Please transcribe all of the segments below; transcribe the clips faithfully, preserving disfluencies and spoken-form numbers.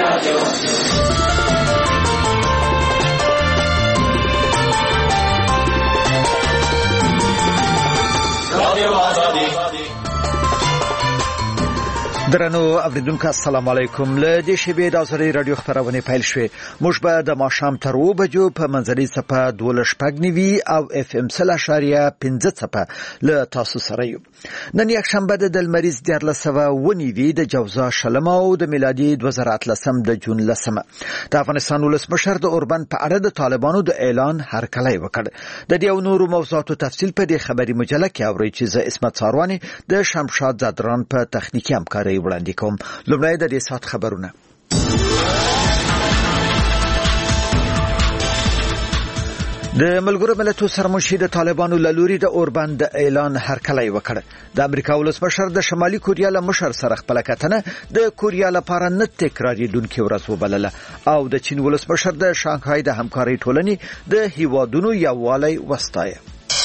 رادیو رادیو آزادی. درنو اوریدونکو السلام علیکم. له دې شیبې د آزادۍ رادیو خبرونه پیل شوې. موږ به د ماښام تر اوه بجو په منځنۍ څپه دوه شپږ نوي او اف ام سل اشاریه پنځه څپه له تاسو سره یو. نن یک شنبه د لمریز دیارلس سوه اوه نوي د جوزا شلمه او د میلادي دوه زره اتلسم د جون لسمه. د افغانستان ولسمشر د اوربند په اړه د طالبانو د اعلان هرکلی وکړ. د دې او نورو موضوعاتو تفصیل په دې خبري مجله کې اورئ چې زه اسمت ساروانی د شمشاد زادران په تخنیکی همکارۍ وړاندې کوم. لومړی د دې سات خبرونه. د ملګرو ملتونو سرمنشي د طالبانو له لوري د اوربند د اعلان هرکلی وکړ. د امریکا ولسمشر د شمالي کوریا له مشر سره خپل کتنه د کوریا لپاره نه تکراریدونکې ورځ وبلله او د چین ولسمشر د شانګهای د همکارۍ ټولنې د هیوادونو یووالی وستایه.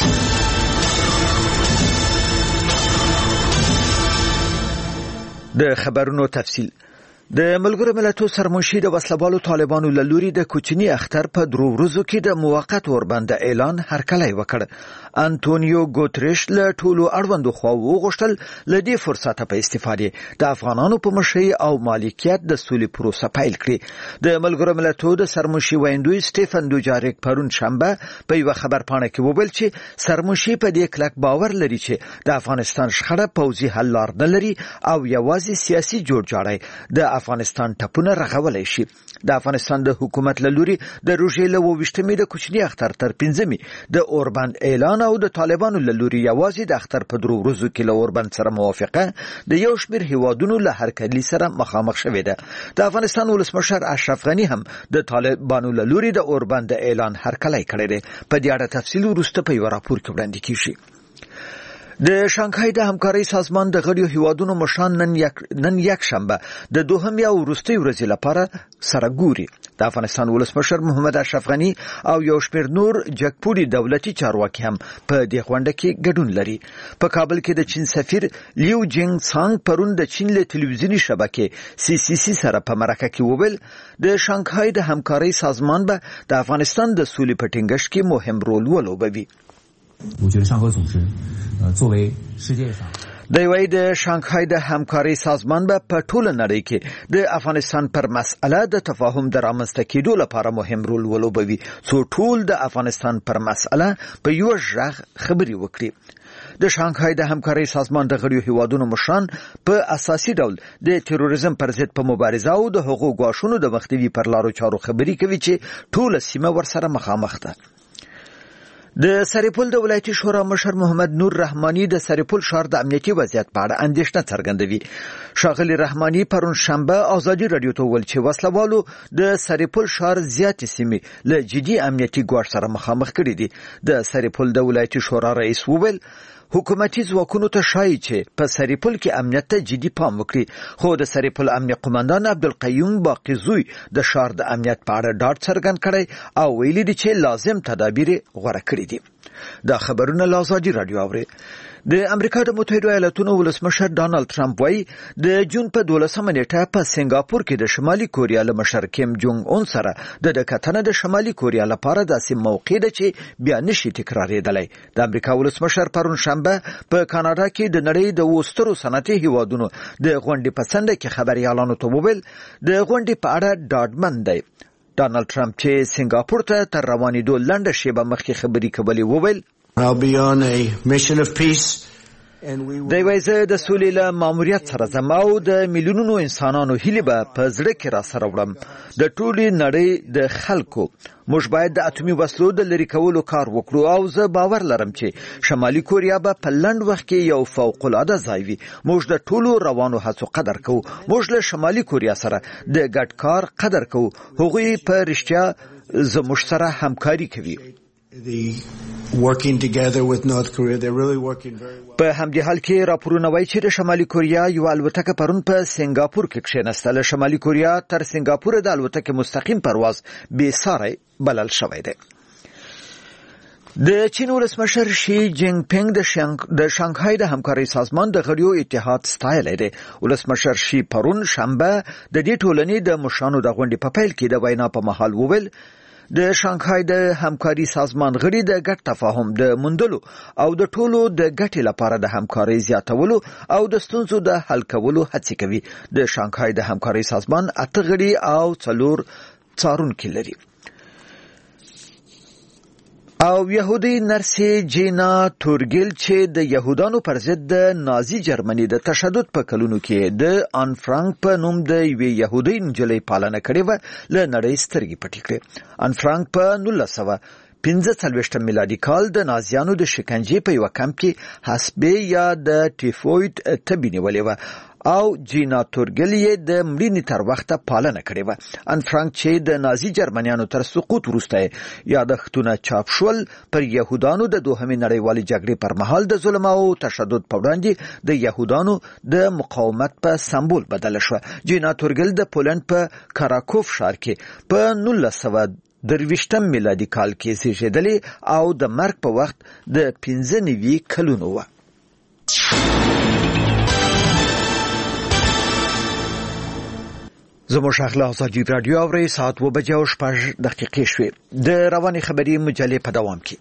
د خبرونو تفصیل. د ملګرو ملتونو سرمنشي د وسلوالو طالبانو له لوري د کوچني اختر په درو ورځو کې د موقت اوربند اعلان هرکلی وکړ. انټونیو ګوتریش له ټولو اړوندو خواوو وغوښتل له دې فرصته په استفاده د افغانانو په مشرۍ او مالکیت د سولې پروسه پیل کړي. د ملګرو ملتونو د سرمنشي ویندوی سټیفن دوجاریک پرون شنبه په یو خبرپاڼه کې وویل چې سرمنشي په دې کلک باور لري چې د افغانستان شخړه پوځي حل لار نه لري او یوازې سیاسي جوړجاړی د افغانستان ټپونه رغولای شي. د افغانستان د حکومت له لوري د روژې له اوویشتمې د کوچني اختر تر پنځمې د اوربند اعلان او د طالبانو له لوري یوازې د اختر په درو ورځو کې له اوربند سره موافقه د یو شمېر هیوادونو له هرکلي سره مخامخ شوې ده. د افغانستان ولسمشر اشرف غني هم د طالبانو له لوري د اوربند اعلان هرکلی کړی دی. په دې اړه تفصیل وروسته په یو راپور کې وړاندې کیږي. د شانګهای د همکارۍ سازمان د غړیو هیوادونو مشران نن یک نن یک شنبه د دوهم یا وروستۍ ورځې لپاره سره ګوري. د افغانستان ولسمشر محمد اشرف غني او یو شمېر نور جګپوړي دولتي چارواکي هم په دې غونډه کې ګډون لري. په کابل کې د چین سفیر لیو جینګ څانګ پرون د چین له تلویزیونی شبکې سی سی سی سره په مرکه کې وویل د شانګهای د همکارۍ سازمان به د افغانستان د سولې په ټینګښت کې مهم رول ولوبوي. 我觉得上合组织呃作为世界上 د وای د شانګهای د همکارۍ سازمان به په ټوله نړۍ کې د افغانستان پر مسأله د تفاهم د رامنځته کېدو لپاره مهم رول ولوبوي څو ټول د افغانستان پر مسأله په یو ژغ خبري وکړي. د شانګهای د همکارۍ سازمان د غړیو هیوادونو مشران په اساسي ډول د تروریزم پر ضد په مبارزه او د حقوقو غواښونو د مخنیوي پر لارو چارو خبري کوي چې ټوله سیمه ورسره مخامخ ده. د سرپل د ولایتي شورا مشر محمد نور رحماني د سرپل ښار د امنیتي وضعیت په اړه اندېښنه څرګندوي. ښاغلي رحماني پرون شنبه آزادي رادیو ته وویل چې وسلوالو د سرپل ښار زیاتې سیمې له جدي امنیتي ګواښ سره مخامخ کړي دي. د سرپل د ولایتي شورا رئیس وویل حکومتي ځواکونو ته شایي چې په سرپل کې امنیت ته جدي پام وکړي، خو د سرپل امنیه قومندان عبدالقیوم باقیزوی د ښار د امنیت په اړه ډاډ څرګند کړی او ویلي دي چې لازم تدابیر غوره کړي دي. دا خبرونه له آزادي رادیو اوري. د امریکا د متحده ایالاتونو ولسمشر ډانلډ ټرمپ وایي د جون په دولسمه نیټه په سنگاپور کې د شمالي کوریا له مشر کیم جونګ اون سره د کتنه د شمالي کوریا لپاره داسې موقع ده چې بیا نشي تکرارېدلی. د امریکا ولسمشر پرون شنبه په کاناډا کې د نړۍ د وسترو صنعتي هیوادونو د غونډې په څنډه کې خبريالانو ته وویل د غونډې په اړه ډاډمن دی. ډانلډ ټرمپ چې سنگاپور ته تر روانېدو لنډه شیبه مخکې خبرې کولې وویل I'll be on a mission of peace. د وایزه د سولې له ماموریت سره زما او د میلیونونو انسانانو هیله به په زړه کې را سره وړم. د ټولې نړۍ د خلکو موږ باید د اتومي وسلو د لرې کولو کار وکړو او زه باور لرم چې شمالي کوریا به په لنډ وخت کې یو فوق العاده ځای وي. موږ د ټولو روانو هڅو قدر کوو. موږ له شمالي کوریا سره د ګډ کار قدر کوو. هغوی په رښتیا زموږ سره همکاري کوي. Working together with North Korea, they're really working very well. په همدې حال کې راپورونه وایي چې د شمالي کوریا یو الوتکه پرون په سنگاپور کې کښېنستله. شمالي کوریا تر سنگاپور د الوتکې مستقیم پرواز بې ساری بلل شوی دی. د چین ولسمشر شي جینګ پینګ د شانګ د شانګهای د همکارۍ سازمان د غړیو اتحاد ستایلی دی. ولسمشر شي پرون شنبه د دې ټولنې د مشرانو د غونډې په پیل کې د وینا په مهال وویل د شانګهای د همکارۍ سازمان غړي د ګډ تفاهم د موندلو او د ټولو د ګټې لپاره د همکارۍ زیاتولو او د ستونزو د حل کولو هڅې کوي. د شانګهای د همکارۍ سازمان اته غړي او څلور څارونکي لري. او یهودي نرسې جینا تورګل چې د یهودانو پر ضد د نازي جرمني د تشدد په کلونو کې د آن فرانک په نوم د یوې یهودي نجلۍ پالنه کړې و له نړۍ سترګې پټې کړې. آن فرانک په نولس سوه پنځه څلوېښتم میلادي کال د نازیانو د شکنجې په یوه کمپ کې حسبې یا د ټیفوید تبې نیولې وه او جینا تورګل یې د مړینې تر وخته پالنه کړې وه. آن فرانک چې د نازي جرمنیانو تر سقوط وروسته یادښتونه چاپ شول پر یهودانو د دوهمې نړیوالې جګړې پر مهال د ظلم او تشدد په وړاندې د یهودانو د مقاومت په سمبول بدله شوه. جینا تورګل د پولند په کراکوف ښار کې په نولس سوه درویشتم میلادي کال کې زیږېدلې او د مرګ په وخت د پنځه نوي کلونو وه. زموږ اخلا ازادي رادیو اوري ساعت و بجې او شپږ دقیقې شوې. د رواني خبري مجلې په دوام کې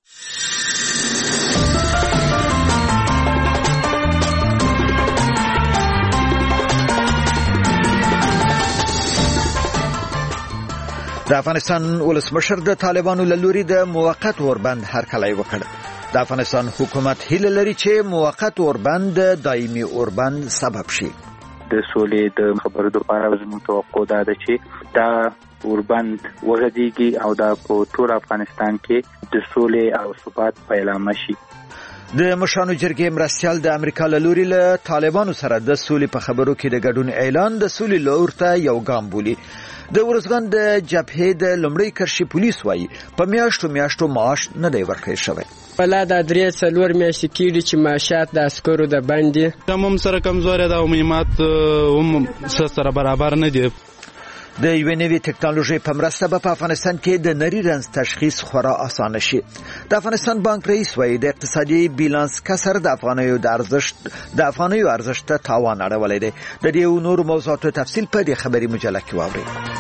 د افغانستان ولسمشر د طالبانو له لوري د موقت اوربند هرکلی وکړ. د افغانستان حکومت هیله لري چې موقت اوربند د دایمي اوربند سبب شي. د سولې د خبرو لپاره زموږ توقع دا ده چې دا اوربند وغځېږي او دا په ټول افغانستان کې د سولې او ثبات پیلامه شي. د مشرانو جرګې مرستیال د امریکا له لوري له طالبانو سره د سولې په خبرو کې د ګډون اعلان د سولې لور ته یو ګام بولي. د ورځګان د جبهې د لومړي کرښې پولیس وایي په میاشتو میاشتو معاش نه دی ورکړی شوی. ولا د درې څلور میاشتې کېږي چې معاشات د عسکرو د باندې هم سره کمزوري ده او مهمات هم سره برابر نه دي. د یوې نوې ټکنالوژۍ په مرسته به په افغانستان کې د نري رنځ تشخیص خورا اسانه شي. د افغانستان بانک رئیس وایي د اقتصادي بیلانس کسر د افغانیو د ارزښت د افغانیو ارزښت ته تاوان اړولی دی. د دې نور موضوعاتو تفصیل په دې خبري مجله کې واورئ.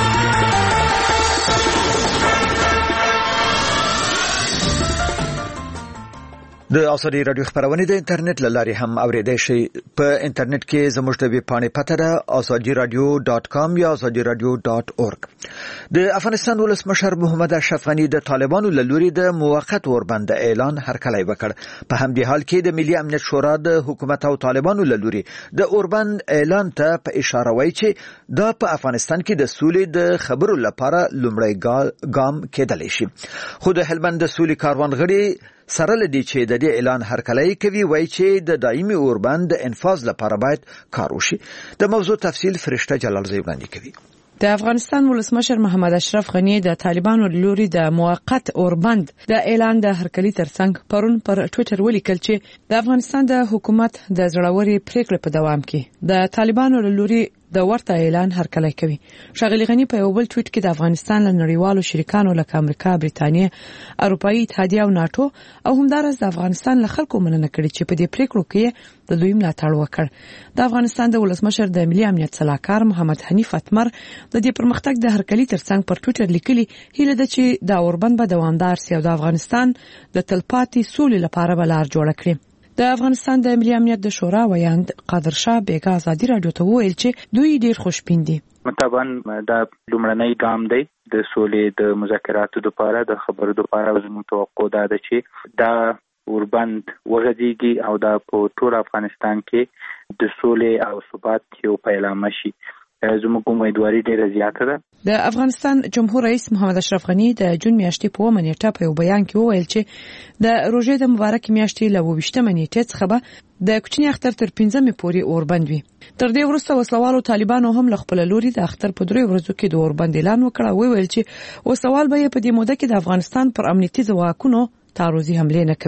د ازادي رادیو خبرونه د انټرنیټ لاري هم اوریدئ شئ. په انټرنیټ کې زموږ د ویب پاڼې پته ده azadi radio dot com یا azadi radio dot org. د افغانستان ولسمشر محمد اشرف غنی د طالبانو له لوري د موقت اوربند اعلان هرکلی وکړ. په همدې حال کې د ملي امنیت شورا د حکومت او طالبانو له لوري د اوربند اعلان ته په اشاره وایي چې دا په افغانستان کې د سولې د خبرو لپاره لومړی ګام کېدلی شي. خو د هلمند د سولې کاروان غړي سره لدی چې د دې اعلان هرکلی کوي وایي چې د دایمي اوربند د انفاذ لپاره باید کار وشي. د موضوع تفصیل فرشته جلالزی وړاندې کوي. د افغانستان ولسمشر محمد اشرف غنی د طالبانو لوري د موقت اوربند د اعلان د هرکلی ترڅنګ پرون پر ټوئیټر ولیکل چې د افغانستان د حکومت د زړوري پریکړې په دوام کې د طالبانو لوري د ورته اعلان هرکلی کوي. ښاغلي غنی په یو بل ټویټ کې د افغانستان له نړیوالو شریکانو لکه امریکا، بریتانیا، اروپאי اتحادیه او ناتو او همدارس د افغانستان له خلکو مننه کړې چې په دې پریکړو کې د دوی ملاتړ وکړ. د افغانستان د ولسمشر د ملي امنیت صلاحکار محمد حنیف اتمر د دې پرمختګ د هرکلی ترڅنګ پر ټویټر لیکلي هیله ده چې د اوربند به دوامدار سي او د افغانستان د تلپاتې سولې لپاره بلار جوړ کړي. د افغانستان د ملي امنیت د شورا ویاند قادر شاه بیګا ازادي رادیو ته وویل چې دوی ډیر خوشبین دي. طبعا دا لومړنی ګام دی د سولې د مذاکراتو لپاره د خبرو لپاره زموږ توقع دا ده چې دا اوربند وغځېږي او دا په ټول افغانستان کې د سولې او ثبات یو پیلامه شي. زموږ امیدواري ډیره زیاته ده. د افغانستان جمهور رئیس محمد اشرف غنی د جون میاشتې په اوومه نیټه په یو بیان کې وویل چې د روژې د مبارک میاشتې له اوویشتمه نیټې څخه به د کوچني اختر تر پنځمې پورې اوربند وي. تر دې وروسته وسلوالو طالبانو هم له خپل لوري د اختر په درې ورځو کې د اوربند اعلان وکړ او ویل چې وسوال به په دې موده کې د افغانستان پر امنیتي ځواکونو تعرضي حمله نه کوي.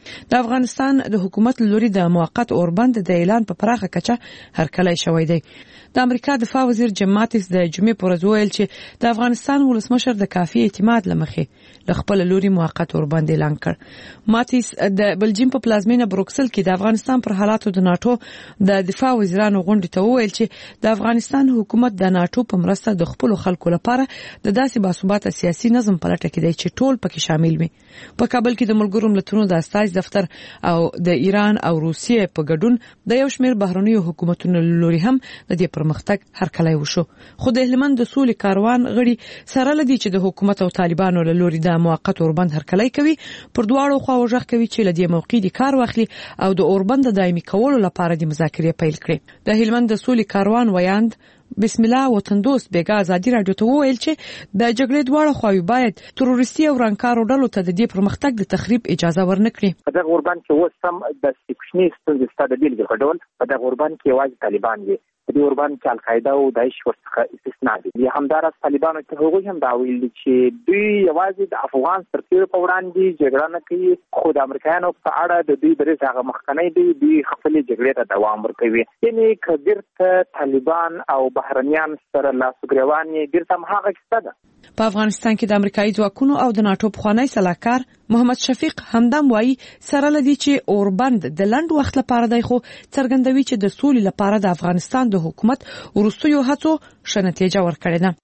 د افغانستان د حکومت لوري د موقت اوربند د اعلان په پراخه کچه هرکلی شوی دی. د امریکا دفاع وزیر جیم ماتیس د جمعې پر ورځ ویل چې د افغانستان ولسمشر د کافي اعتماد لمخې ل خپل لوري موقت اوربند اعلان کړ. ماتیس د بلجیم په پلازمینه بروکسل کې د افغانستان پر حالاتو د ناتو د دفاع وزیرانو غونډې ته وویل چې د افغانستان حکومت د ناتو په مرسته د خپل خلکو لپاره د داسې باثباته سیاسي نظم په لټه کې دی چې ټول پکې شامل وي. په کابل کې د ملګرو ملتونو د استازي دفتر او د ایران او روسیې په ګډون د یو شمېر بهرنیو حکومتونو لوري هم د دې پرمختګ هرکلی وشو. خو د هلمند د سولې کاروان غړي سره لدی چې د حکومت او طالبانو له لوري د موقت اوربند هرکلی کوي پر دواړو خوا وژغ کوي چې لدی موقع دي کار واخلي او د اوربند دایمي کولو لپاره د مذاکرې پیل کړي. د هلمند د سولې کاروان ویاند بسم الله وطندوست بیګا ازادي رادیو ته وویل چې د جګړې دواړه خواوې باید تروریستي او رانکارو ډلو ته د دې پرمختګ د تخریب اجازه ورنکړي. په دغه اوربند کې اوس هم د سیکشني ستونزې شته. د بیلګې په ډول په دغه اوربند کې یوازې طالبان دي. په دې اوربند کې القاعده او داعش ورڅخه استثنا دي. همداراز طالبانو ته هغوی هم دا ویلي چې دوی یوازې د افغان سرتیرو په وړاندې جګړه نه کوي، خو د امریکایانو په اړه د دوی دریځ هغه مخکنی دی، دوی خپلې جګړې ته دوام ورکوي. یعنې که بیرته طالبان او بهرنیان سره لاسګریوان یې بیرته هماغه کیسه ده. په افغانستان کې د امریکایي ځواکونو او د ناتو پخوانی سلاکار محمد شفیق همدم وایي سره لدی چې اوربند د لنډ وخت لپاره دی، خو څرګندوي چې د سولې لپاره د افغانستان د حکومت وروستیو هڅو ښه نتیجه ورکړې ده.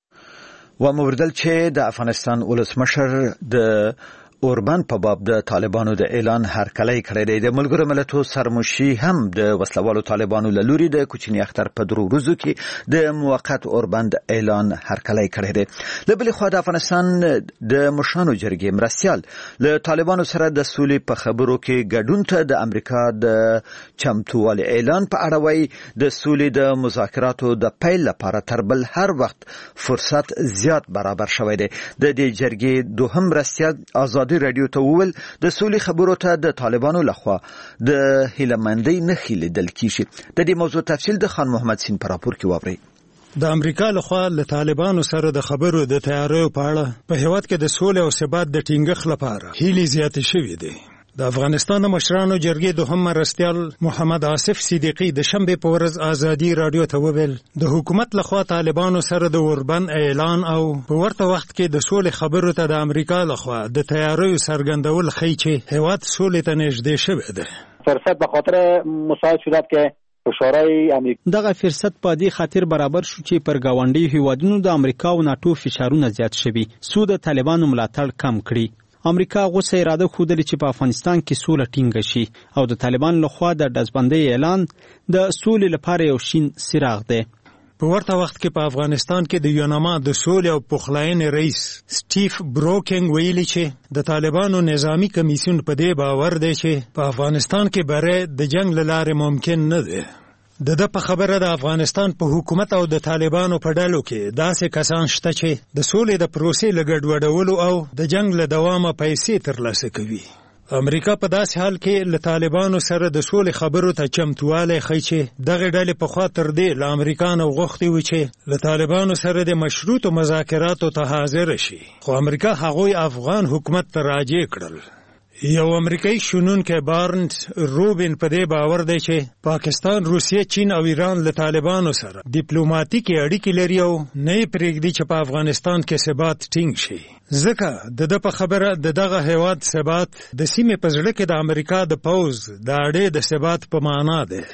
و موردل چې د افغانستان ولسمشر د اوربند په باب د طالبانو د اعلان هرکلی کړی دی. د ملګرو ملتونو سرمشي هم د وسلوالو طالبانو له لوري د کوچني اختر په درو ورځو کې د موقت اوربند اعلان هرکلی کړی دی. له بلې خوا د افغانستان د مشرانو جرګې مرستیال له طالبانو سره د سولې په خبرو کې ګډون ته د امریکا د چمتووالي اعلان په اړه وایي د سولې د مذاکراتو د پیل لپاره تر بل هر وخت فرصت زیات برابر شوی دی. د دې جرګې دوهم مرستیال آزاد رادیو ته وویل د سولې خبرو ته د طالبانو لخوا د هیلمندۍ نښې لیدل کیږي. د دې موضوع تفصیل د خان محمد سین په راپور کې واورئ. د امریکا لخوا له طالبانو سره د خبرو د تیاریو په اړه په هیواد کې د سولې او ثبات د ټینګښت لپاره هیلې زیاتې شوې دي. د افغانستان مشرانو جرګې دوهم مرستیال محمد آصف صدیقی د شنبه په ورځ آزادي رادیو ته وویل د حکومت لخوا طالبانو سره د اوربند اعلان او په ورته وخت کې د سولې خبرو ته د امریکا لخوا د تیاریو څرګندول ښیي چې هیواد سولې ته نږدې شوی دی. فرصت به خاطر مساعد شدت کې فشارهای امریکا دغه فرصت په دې خاطر برابر شو چې پر گاونډي هیوادونو د امریکا او ناتو فشارونه زیات شوي سو د طالبانو ملاتړ کم کړي. امریکا غوسه اراده خوده چې په افغانستان کې سوله ټینګه شي او د طالبان لخوا د ډزبندۍ اعلان د سولې لپاره یو شین څراغ دی. په ورته وخت کې په افغانستان کې د یوناما د سولې او پخلاینې رئیس سټیف بروکینګ ویلي چې د طالبانو نظامی کمیسیون په دې باور دی چې په افغانستان کې بری د جنگ له لارې ممکن نه دی. د د په خبره د افغانستان په حکومت او د طالبانو په ډلو کې داسې کسان شته چې د سولې د پروسې له ګډوډولو او د جنگ له دوامه پیسې ترلاسه کوي. امریکا په داسې حال کې له طالبانو سره د سولې خبرو ته چمتوالی ښیي چې دغه ډلې پخوا تر دې له امریکا نه غوښتي وي چې له طالبانو سره د مشروطو مذاکراتو ته حاضر شي، خو امریکا هغوی افغان حکومت ته راجع کړل. یو امریکایي شنونکی بارنز روبین په دې باور دی چې پاکستان، روسیه، چین او ایران له طالبانو سره ډیپلوماټیکي اړیکې لري او نه یې پرېږدي چې په افغانستان کې ثبات ټینګ شي. ځکه د ده په خبره د دغه هیواد ثبات د سیمې په زړه کې د امریکا د پوځ د اډې د ثبات په معنا دی.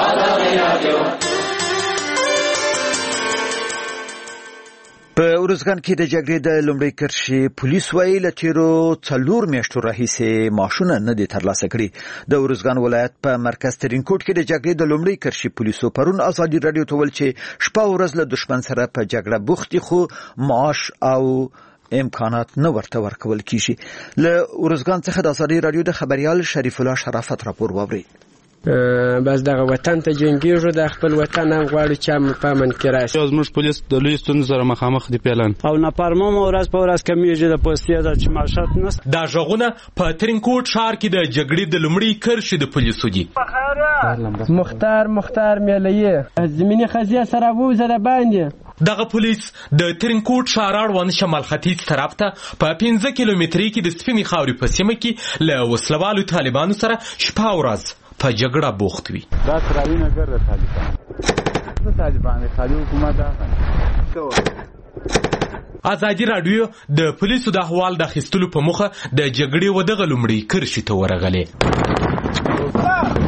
په ارزګان کې د جګړې د لومړۍ کرښې پولیس وایي له تیرو څلور میاشتو راهیسې معاشونه نه دي ترلاسه کړي. د ارزګان ولایت په مرکز ترینکوټ کې د جګړې د لومړۍ کرښې پولیسو پرون ازادي رادیو ته ویل چې شپه ورځ له دښمن سره په جګړه بوختي، خو معاش او امکانات نه ورته ورکول کیږي. له ارزګان څخه د ازادي رادیو د خبريال شریف الله شرافت راپور واوري. بس دغه وطن ته جنګیږو د خپل وطن هم غواړو چې په امن کې راشي. زموږ پولیس د لوی ستونزو سره مخامخ دي پیلان او ناپارمه مو ورځ په ورځ کمیږي د پوستې د چې معاشات نشته. دا ژغونه په ترینکوټ ښار کې د جګړې د لومړۍ کرښې د پولیسو دي. مختار مختار میلې زمینی خزیه سره ووزه د باندې دغه پولیس د ترینکوټ ښار اړوند شمال ختیځ طرف ته په پنځه کیلومترۍ کې د سپینې خاورې په سیمه کې له وسلوالو طالبانو سره شپه او ورځ په جګړه بوخت وي. دا تراوی نګر د طالبان د طالبان خالي حکومت ده. ازادي راډیو د پولیسو د احوال د اخیستلو په موخه د جګړې و دغه لومړۍ کرښې ته ورغلې.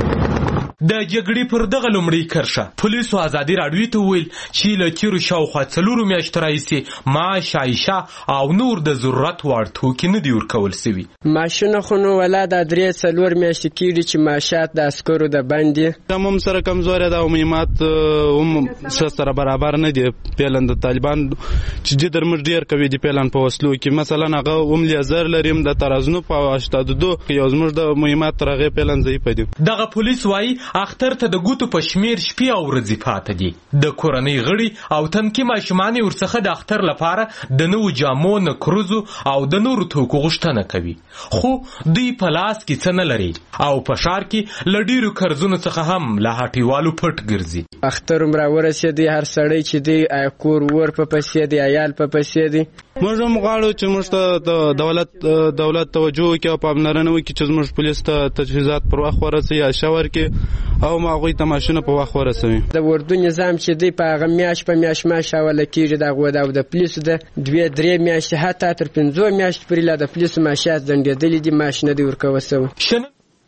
د جګړې پر دغه لومړۍ کرښه پولیسو ازادي راډیو ته وویل چې له تیرو شاوخوا څلورو میاشتو راهیسې معاش، عایشه او نور د ضرورت وړ توکي نه دي ورکول سوي. معاشونه خو نو ولا دا درې څلور میاشتې کېږي چې معاشات د عسکرو د باندې کم هم سره کمزوری ده او مهمات هم سره برابر نه دي. پیلن د طالبان چې جدر موږ ډېر کوي دي پیلن په وسلو کې، مثلا هغه هم لیزر لري د ترازنو په هشتاد و دو یو زموږ د مهمات تر هغې پیلن ضعیفه دي. دغه پولیس وایي اختر ته د ګوتو په شمیر شپې او ورځې پاته دي. د کورنۍ غړي او تنکي ماشومان یې ورڅخه د اختر لپاره د نوو جامو، نکروزو او د نورو توکو غوښتنه کوي، خو دوی په لاس کې څه نه لري او په ښار کې له ډېرو قرضونو څخه هم له هټیوالو پټ ګرځي. اختر هم راورسېدی، هر سړی چې دی کور ور په پسې دی، عیال په پسې دی. موږ هم غواړو چې موږ ته د دولت دولت توجه وکړي او پاملرنه وکړي چې زموږ پولیس ته تجهیزات پر وخت ورسوي یا ښه ورکړي او هغوی ته ماشینونه په وخت ورسوي. د اردو نظام چې دی په هغه میاشت په میاشت معاش حواله کېږي د هغو د پولیسو د دوې درې میاشتې حتی تر پنځو میاشتو پورې لا د پولیسو معاشات ځنډېدلي دي، معاش نه دی ورکوه سوی.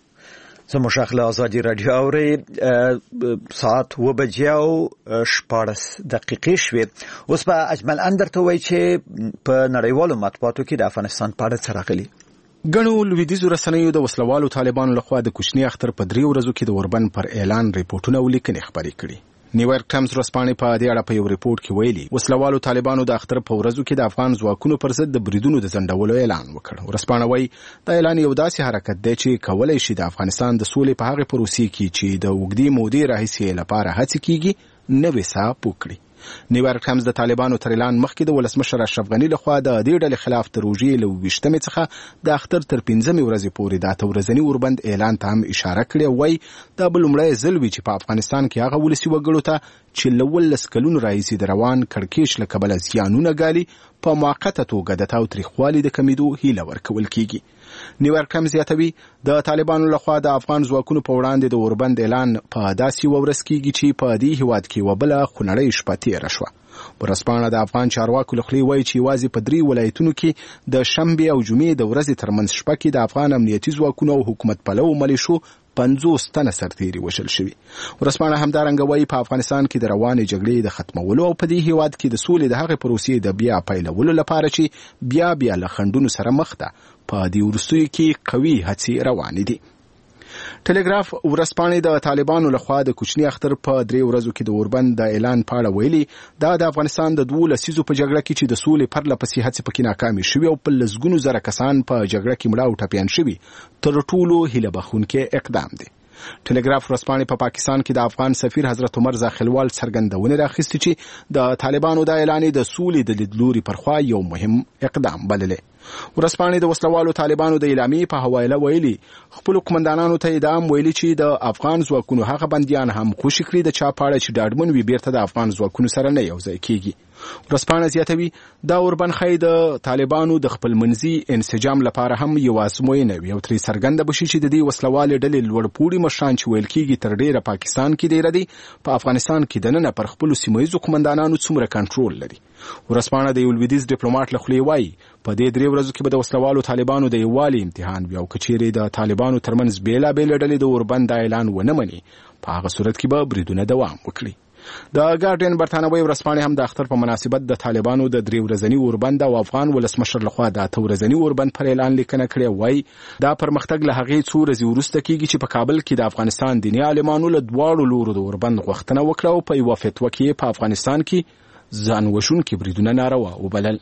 زموږ اخله ازادي راډیو اوري ساعت و بجې او شپاړس دقیقې شوې. اوس به اجمل اندر ته وایي چې په نړیوالو مطبوعاتو کې د افغانستان په اړه څه راغلي. ګڼو لویدیځو رسنیو د وسلوالو طالبانو لخوا د کوچني اختر په درې ورځو کې د اوربند پر اعلان ریپورټونه او لیکنې خپرې کړي. نیویارک ټایمز ورځپاڼې په دې اړه په یو ریپورټ کې ویلي وسلوالو طالبانو د اختر په ورځو کې د افغان ځواکونو پر ضد د بریدونو د ځنډولو اعلان وکړ. ورځپاڼه وایي دا اعلان یو داسې حرکت دی چې کولی شي د افغانستان د سولې په هغې پروسې کې چې د اوږدې مودې راهیسې لپاره هڅې کیږي نوې ساه پوه کړي. نیویارک ټایمز د طالبانو تر اعلان مخکې د ولسمشر اشرف غني لخوا د دې ډلې خلاف د روژې له اوویشتمې څخه د اختر تر پنځمې ورځې پورې د اته ورځني اوربند اعلان ته هم اشاره کړې. وایي دا به لومړی ځل وي چې په افغانستان کې هغه ولسي وګړو ته چې له اوولس کلونو راهیسې د روان کړکېچ له کبله زیانونه ګالي په موقته توګه د تاوتریخوالي د کمیدو هیله ورکول کیږي. نیویارک ټایمز زیاتوي د طالبانو لخوا د افغان ځواکونو په وړاندې د اوربند اعلان په داسې یوه ورځ کیږي چې په دې هیواد کې یوه بله خونړۍ شپه تېره شوه. ورځپاڼه د افغان چارواکو له خولې وایي چې یوازې په درې ولایتونو کې د شنبې او جمعې د ورځې ترمنځ شپه کې د افغان امنیتي ځواکونو او حکومت پلوو ملیشو پنځوس تنه سرتیري وژل شوي. ورځپاڼه همدارنګه وایي په افغانستان کې د روانې جګړې د ختمولو او په دې هیواد کې د سولې د هغې پروسې د بیا پیلولو لپاره چې بیا بیا له خنډونو سره مخ ده په دې وروستیو کې قوي هڅې روانې دي. ټلګراف ورځپاڼې د طالبانو لخوا د کوچني اختر په درې ورځو کې د اوربند د اعلان په اړه ویلي دا د افغانستان د دوو لسیزو په جګړه کې چې د سولې پرله پسې هڅې پکې ناکامې شوي او په لسګونو زره کسان په جګړه کې مړه او ټپیان شوي تر ټولو هیله بخښونکی اقدام دی. ټلګراف ورځپاڼې په پاکستان کې د افغان سفیر حضرت عمر زاخلوال څرګندونې راخیستې چې د طالبانو د اعلان د سولې د لیدلوري پر خوا یو مهم اقدام بللی. ورځپاڼې د وسلوالو طالبانو د اعلامیې په حواله ویلي خپلو قمندانانو ته یې دا هم ویلي چې د افغان ځواکونو هغه بندیان هم خوشي کړي د چا په اړه چې ډاډمن وي بیرته د افغان ځواکونو سره نه یو ځای کیږي. ورځپاڼه زیاتوي دا اوربند ښایي د طالبانو د خپلمنځي انسجام لپاره هم یو ازموینه وي او ترې څرګنده به شي چې د دې وسلوالې ډلې لوړپوړي مشران چې ویل کیږي تر ډېره پاکستان کې ډېره دي په افغانستان کې دننه پر خپلو سیمه ییزو قمندانانو څومره کنټرول لري. ورځپاڼه د یو لویدیځ ډیپلوماټ له خولې وایي په دې درې ورځو کې به د وسلوالو طالبانو د یووالي امتحان وي او که چیرې د طالبانو ترمنځ بېلابېلې ډلې د اوربند د اعلان ونه مني په هغه صورت کې به بریدونه دوام وکړي. د ګارډین برتانوي ورځپاڼې هم د اختر په مناسبت د طالبانو د درې ورځني اوربند او افغان ولسمشر لخوا د اته ورځني اوربند پر اعلان لیکنه کړې. وایي دا پرمختګ له هغې څو ورځې وروسته کیږي چې په کابل کې د افغانستان دیني عالمانو له دواړو لورو د اوربند غوښتنه وکړه او په یوه فتوا کې په افغانستان کې ځان وژونکي بریدونه ناروا وبلل.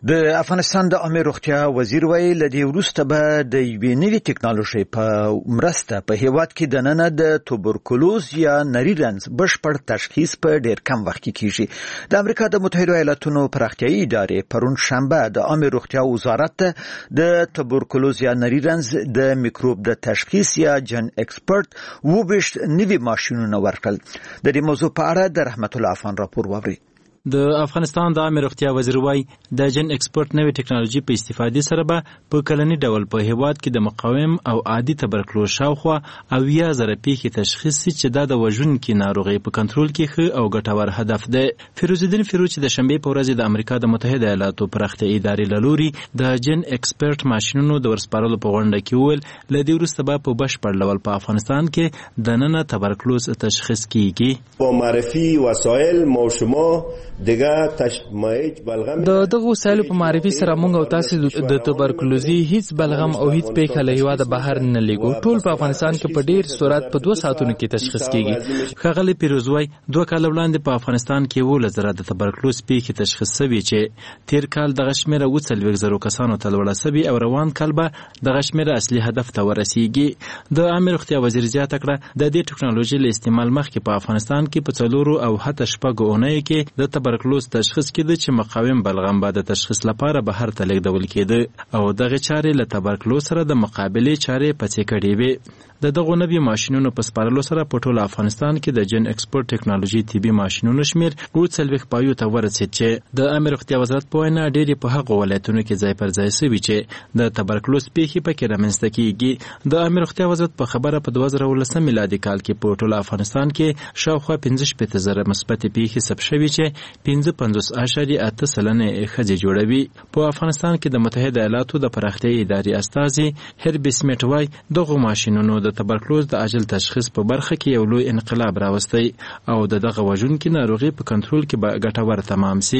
د افغانستان د عامه روغتیا وزیر ویل د وروسته به د یوې نوې ټکنالوژي په مرسته په هیواد کې د نن د توبرکلوز یا نری رنځ بشپړ تشخیص په ډیر کم وخت کې کیږي. د امریکا د متحده ایالاتونو پراختیایي ادارې پرون شنبه د عامه روغتیا وزارت د توبرکلوز یا نری رنځ د میکروب د تشخیص یا جن ایکسپرت وبش نوې ماشینونه ورکړل. د دې موضوع په اړه د رحمت الله افغان راپور واوري. د افغانستان د عامه روغتیا وزیر وای د جن ایکسپرت نوې ټکنالوژي په استفادې سره به په کلنی ډول په هیواد کې د مقاوم او عادي تبرکلوز شاوخوا او یا زره پیښې تشخیص چې دا د وژونکو ناروغي په کنټرول کې ښه او ګټور هدف دی. فیروز الدین فیروز د شنبه په ورځ د امریکا د متحده ایالاتو پراختیایي ادارې لوري د جن ایکسپرت ماشینونو د ورسپارلو په غونډه کې ویل لدې وروسته به په بشپړ ډول په افغانستان کې د نن تبرکلوز تشخیص کیږي. با معرفي وسایل ما شما دغه تشمایج بلغم د دغه وسایلو په معرفي سره موږ او تاسو د توبرکلوزي هیڅ بلغم او هیڅ پیښه له هیواده بهر نه لګو. ټول په افغانستان کې په ډیر سرعت په دوه ساعتونو کې تشخیص کیږي. خغلی پیروزوی دوه کال وړاندې په افغانستان کې ول زره د توبرکلوز پیښې تشخیص شوی چې تیر کال د غشمیر او څلور زرو کسانو ته لوړه شوی او روان کال به د غشمیر اصلي هدف ته ورسیږي. د عامه روغتیا وزیر زیاته کړه د دې ټکنالوژي له استعمال مخکې په افغانستان کې په څلورو او حتی شپږو اونۍ کې د توبرکلوز تشخیص کېده چې مقاوم بلغم به د تشخیص لپاره بهر ته لیږدول کېده او دغه چارې له توبرکلوز سره د مقابلې چارې پڅې کړې وې. د دغه نوي ماشینونو په سپارلو سره په ټول افغانستان کې د جن ایکسپرت ټکنالوژي طبي ماشینونو شمیر اووه څلوېښت پایو ته ورسېد چې د عامه روغتیا وزارت په وینا ډېرې په هغو ولایتونو کې ځای پر ځای شوي چې د توبرکلوز پیښې پکې رامنځته کېږي. د عامه روغتیا وزارت په خبره په دوه زره اوولسم میلادي کال کې په ټول افغانستان کې شاوخوا پنځه شپېته زره مثبتې پیښې ثبت شوي چې پنځه پنځوس اعشاریه اته سلنه ښځې جوړوي. په افغانستان کې د متحده ایالاتو د پراختیایي ادارې استازي هربي سمیټ وای دغه ماشینونو د توبرکلوز د عاجل تشخیص په برخه کې یو لوی انقلاب راوستی او د دغه وژونکو ناروغي په کنټرول کې به ګټور تمام سي.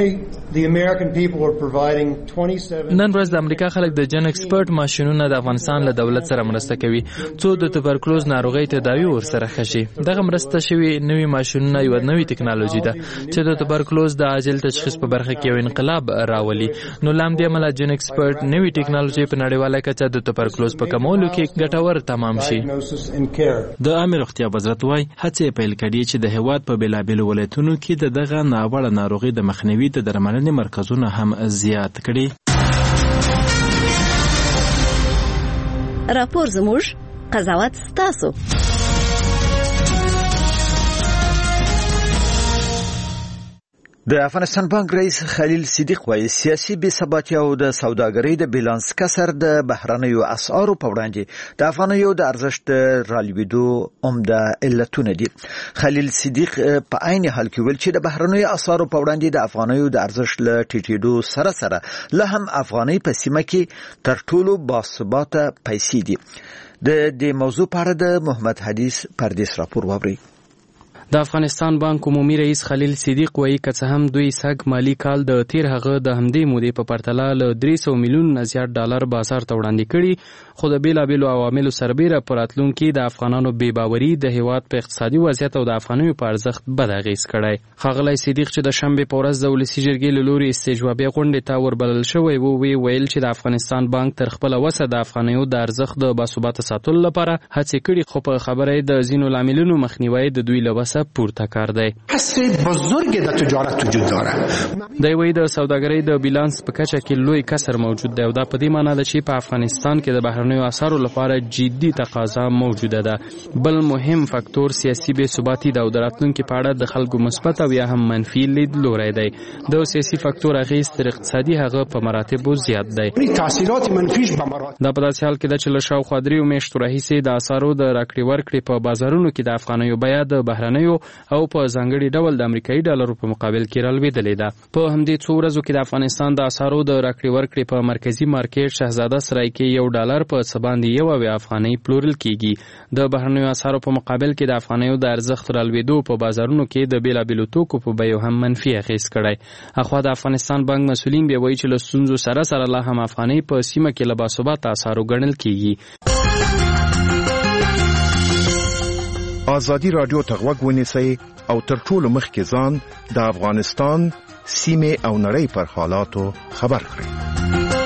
نن ورځ د امریکا خلک د جن ایکسپرت ماشینونه د افغانستان له دولت سره مرسته کوي څو د توبرکلوز ناروغي تداوی ورسره خشي. دغه مرسته شوی نوي ماشینونه یو نوې ټکنالوژي ده چې د توبرکلوز د عاجل تشخیص په برخه کې یو انقلاب راولي. نو لام دې عمله جن ایکسپرت نوې ټکنالوژي په نړیواله کچه د توبرکلوز په کمولو کې ګټور تمام شي. د عامه روغتیا وزارت وای هڅې پیل کړي چې د هیواد په بیلابیلو ولایتونو کې د دغه ناوړه ناروغي د مخنیوي د درملنې مرکزونه هم زیات کړي. راپور زموږ قضاوت ستاسو. د افغانستان بانک رئیس خلیل صدیق وایي سیاسي بې ثباتي او د سوداګرۍ د بیلانس کسر د بهرنیو اسعارو په وړاندې د افغانیو د ارزښت رالوېدو عمده علتونه دي. خلیل صدیق په عین حال کې ویل چې د بهرنیو اسعارو په وړاندې د افغانیو د ارزښت له ټیټېدو سره سره له هم افغانۍ په سیمه کې تر ټولو باثباته پیسې دي. د دې موضوع په اړه د محمد حدیث پردیس راپور واورئ. د افغانستان بانک عمومي رئیس خلیل صدیق وایي که څه هم دوی سږ مالی کال د تیر هغه د همدې مودې په پرتله له درې سوه میلیون زیات ډالر بازار ته وړاندې کړي خو د بیلابیلو عواملو سربیره په راتلونکي د افغانانو بې باوري د هیواد په اقتصادي وضعیت او د افغانیو په ارزښت بد اغېز کړی. ښاغلی صدیق چې د شنبې په ورځ د ولسي جرګې له لوري استجوابي غونډې ته وربلل شوی و وی ویل چې د افغانستان بانک تر خپله وسه د افغانیو د ارزښت د باثباته ساتلو لپاره هڅې کړي خو په خبره یې د ځینو لاملونو مخنیوی د دوی له وسه پورته کار دی. حصه بزرگ در تجارت وجود داره. دی وایي د سوداګرۍ د بیلانس په کچه کې لوی کسر موجود دی او دا په دې معنی ده چې په افغانستان کې د بهرنیو اسعارو لپاره جدي تقاضا موجوده ده. بل مهم فاکتور سیاسي بې ثباتي ده او د راتلونکي په اړه د خلکو مثبت او یا هم منفي لیدلوری دی. د سیاسي فاکتور اغېز تر اقتصادي هغه په مراتبو زیات دی. تاثیرات منفیش به مراتب دا په داسې حال کې ده چې له شاوخوا دریو میاشتو راهیسې د اسعارو د راکړې ورکړې په بازارونو کې د افغانیو بیه د بهرنیو او په ځانګړي ډول د امریکایي ډالرو په مقابل کې رالوېدلې ده. په همدې څو ورځو کې د افغانستان د اسعارو د راکړې ورکړې په مرکزي مارکیټ شهزاده سرای کې یو ډالر په څه باندې یو اویا افغانۍ پلورل کېږي. د بهرنیو اسعارو په مقابل کې د افغانیو د ارزښت رالوېدو په بازارونو کې د بېلابېلو توکو په بیو هم منفي اغېز کړی. اخوا د افغانستان بانک مسؤلین بیا وایي چې له ستونزو سره سره لا هم افغانۍ په سیمه کې له باثباته اسعارو ګڼل کېږي. ازادي راډیو ته غوږ ونیسئ او تر ټولو مخکې ځان د افغانستان سیمه او نړۍ پر حالاتو خبر کړي.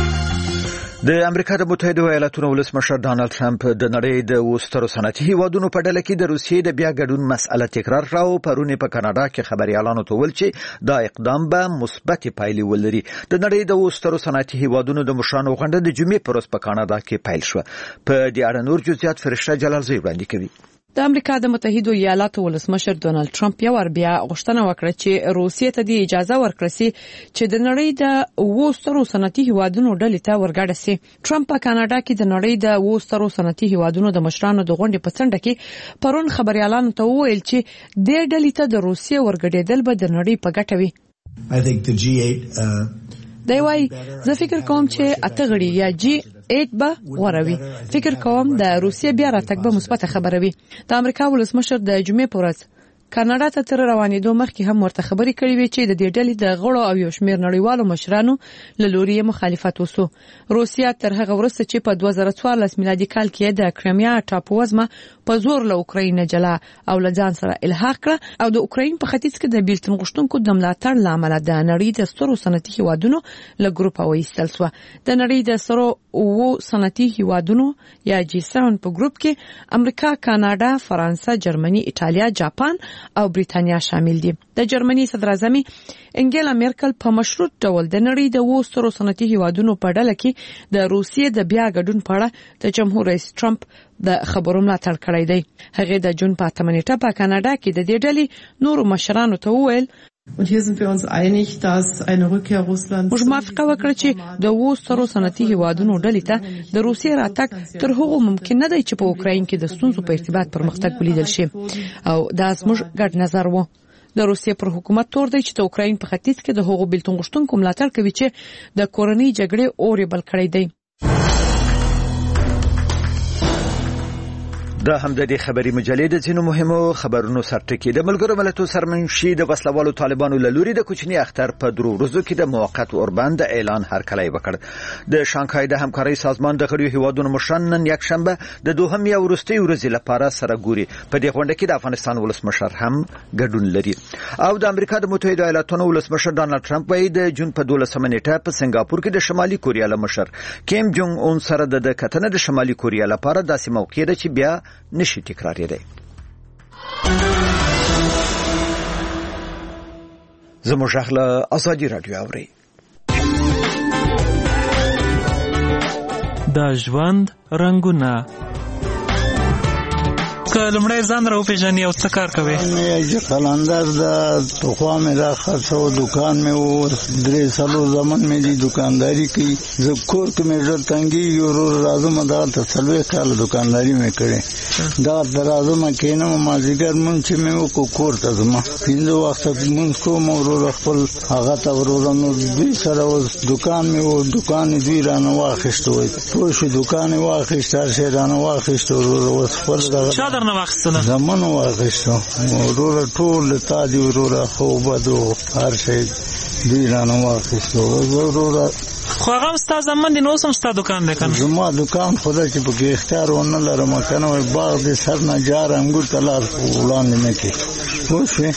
د امریکا د متحده ایالاتونو ولسمشر ډانلډ ټرمپ د نړۍ د وسترو صنعتي هیوادونو په ډله کې د روسیې د بیا ګډون مسأله تکرار کړه او پرون په کاناډا کې خبريالانو ته ویل چې دا اقدام به مثبت پایلې ولري. د نړۍ د وسترو صنعتي هیوادونو د مشرانو غونډه د جمعې پر ورځ په کاناډا کې پیل شوه. په دې اړه نور جزئیات فرشته جلالزی وړاندې کوي. د امریکا د متحده ایالاتو ولسمشر ډونالد ټرمپ یو ور بیا غوښتنه وکړه چې روسیې ته د اجازه ورکړي چې د نړۍ د وسترو صنعتي هیوادونو ډلې ته ورګډه شي. ټرمپ په کاناډا کې د نړۍ د وسترو صنعتي هیوادونو د مشرانو د غونډې په څنډه کې پرون خبريالانو ته وویل چې د ډلې ته د روسیې ورګډېدل به د نړۍ په ګټه وي. I think the G eight uh... دی وای زه فکر کوم چې اته غړي یا جی ایټ به غوروي. فکر کوم د روسیې بیا راتګ به مثبت خبره وي. د امریکا ولسمشر د جمعې په ورځ کاناډا ته تر روانېدو مخکې هم ورته خبرې کړې وې چې د دې ډلې د غړو او یو شمېر نړیوالو مشرانو له لوري مخالفت وسو. روسیا تر هغه وروسته چې په دوه زره څوارلس میلادي کال کې د کرایمیا ټاپووزمه په زور له اوکراین جلا او له ځان سره الحاق کړه او د اوکراین په ختیځ کې د بیلتون غوښتونکو د ملاتړ لامل د نړۍ د سترو صنعتي هیوادونو له ګروپ وایستل شو. د نړۍ د سترو او صنعتي هیوادونو یا جی سیون په ګروپ کې امریکا، کاناډا، فرانسه، جرمني، ایټالیا، جاپان او بریتانیا شامل دي. د جرمني صدر اعظم انګیلا میرکل په مشروط ډول د نړۍ د وسترو صنعتي هیوادونو په ډله کې د روسیې د بیا ګډون په اړه د جمهور رئیس ټرمپ د خبرو ملاتړ کړی دی. هغه د جون په اتمه نیټه په کاناډا کې د دې ډلې نورو مشرانو ته وویل Und hier sind wir uns einig, dass eine Rückkehr Russlands موږ موافقه وکړه چې د وسترو صنعتي هیوادونو ډلې ته د روسیې راتګ تر هغو ممکن نه دی چې په اوکراین کې د ستونزو په ارتباط پرمختګ ولیدل شي او دا زموږ ګډ نظر و. د روسیې پر حکومت تور دی چې د اوکراین په ختیځ کې د هغو بیلتون غوښتونکو ملاتړ کوي چې د کورنۍ جګړې اور بل کړی دی. دا هم د دې خبري مجلې د ځینو مهمو خبرونو سرټکی. د ملګرو ملتونو سرمنشي د وسلوالو طالبانو له لوري د کوچني اختر په درو ورځو کې د موقت اوربند اعلان هرکلی وکړ. د شانګهای د همکارۍ سازمان د غړو هیوادونو مشران نن یکشنبه د دوهم یا وروستي ورځې لپاره سره ګوري. په دې غونډه کې د افغانستان ولسمشر هم ګډون لري او د امریکا د متحده ایالاتونو ولسمشر ډانلډ ټرمپ وايي د جون په دولسمه نیټه په سنگاپور کې د شمالي کوریا له مشر کیم جونګ اون سره د کتنې د شمالي کوریا لپاره داسې موقع ده چې بیا نشي تکرارېدای. زموږ غږ ازادي رادیو اوري. د ژوند رنگونه که لمړی ځان را وپېژنې او څه کار کوې؟ چې قلندر د پخوا مې دا خرڅو دکان مې و درې څلور زمن مې دي دکانداري کوي. زه کور کې مې ډېر تنګېږي ورور راځم دغلته څلوېښت کاله دکانداري مې کړې. دغلته راځم کښېنم مازدیګر لمونځ چې مې وکړو کور ته ځم پنځه وخته لمونځ کوم ورور خپل هغه ته وروره نو دوی سره اوس دکان مې و دکان یې دوی رانه واخېست وایي پوه شو دکان یې واخېست هر شی رانه واخېست ورور اوس خپل دغه نه واخستنه زمون واخستو وروره ټول تا دی وروره خو بدو هر شي دی رانه واخستو وروره خو هغه ستا زمون دی نو سم ستا دکان دی کنه زما دکان خدای چې په اختیار ونه لرم کنه باغ دې سر نه جار انګور تلار وړاندې نه کی وښه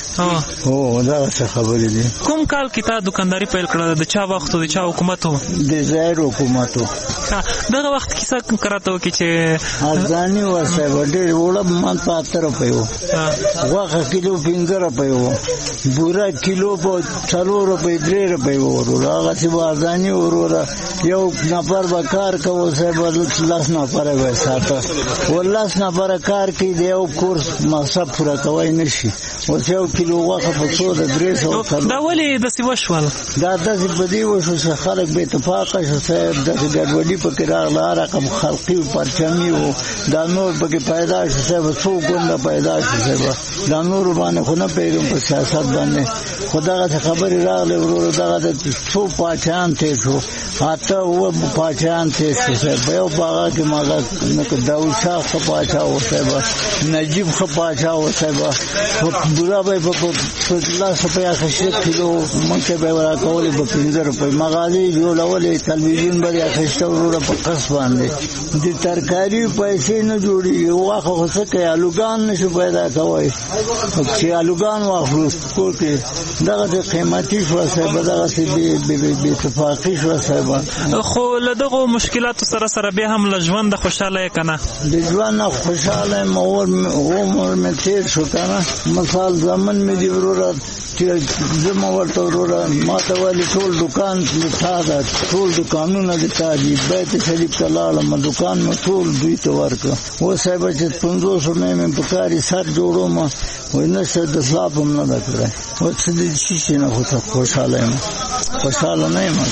او دا څه خبرې دي. کوم کال کې تا دکانداري پیل کړه د چا وخت د چا حکومتو د ظاهر حکومتو دغه وخت کې څه کراته وکي چې ارزاني وسه وړي وړه مان په اتر په یو واخه کیلو پنځه روپۍ وو بورا کیلو په څلور روپۍ درې روپۍ وو هغه چې ارزاني وروره یو نفر به کار کوو صاحب لاس نفر به ساته وللاس نفر کار کوي د یو کورس مصرف پوره کوي نشي اوس یو کیلو واخه په څو د درې سوه دا ولې داسې وشول دا داسې په دې وشو چې خلک بې اتفاقه شو صاحب داسې ګډوډي پکې راغله هر رقم خلقي پرچمي وو دا نور پکې پیدا شو صاحب څو ګونده پیدا شو صاحب دا نور باندې خو نه پوهېږم په سیاست باندې خو دغسې خبرې راغلې ورور دغه د څو پاچاهان تېر شو اته اووه پاچاهان تېر شو صاحب په یو په هغه کې مغه داود شاه ښه پاچا و صاحب نجیب ښه پاچا و صاحب بورا به په لاس روپۍ اخیسته کیلو مونږ به یې راکولې په پنځه روپۍ مغازې جوړولې تلویزیون به یې اخیسته وروره په قسط باندې د ترکاري پیسې نه جوړېږي واخه خو څه کوي الوګان نشو پیدا کوی چې الوګان واخلو کور کې دغه د قیمتي شو صاحب دغه به به اتفاقی شو صاحب خو له دغه مشکلاتو سره سره به هم له ژوند خوشاله کنه د ژوند خوشاله مور عمر مې تیر شو کنه مثال زمن مې دی وروره چې زما ورته وروره ما ته ویلي ټول دکان د تا ده ټول دکانونه د تا دي بیت شریف ته لاړم دکان مې ټول دوی ته ورکړه و صاحب چې پنځوس روپۍ مې په کاري سر جوړوم وایي نشته د سلاپ هم نه ده کړی و څه د شي نه خو خوشحاله یم خوشحاله نه یم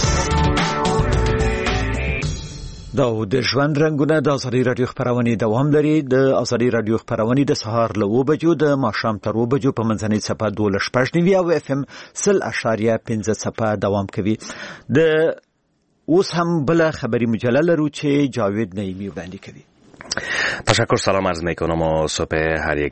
دا د ژوند رنګونه د ازادي رادیو خبرونه دوام لري د ازادي رادیو خبرونه د سهار له اوه بجو د ماښام تر اوه بجو په منځنۍ صفه دولس شپږ نوي او اف ام سل اشاریه پنځه صفه دوام کوي د اوس هم بل خبری مجله لرو چې جاوید نعیمی وړاندې کوي. تشکر، سلام عرض میکنم و صبح هر یک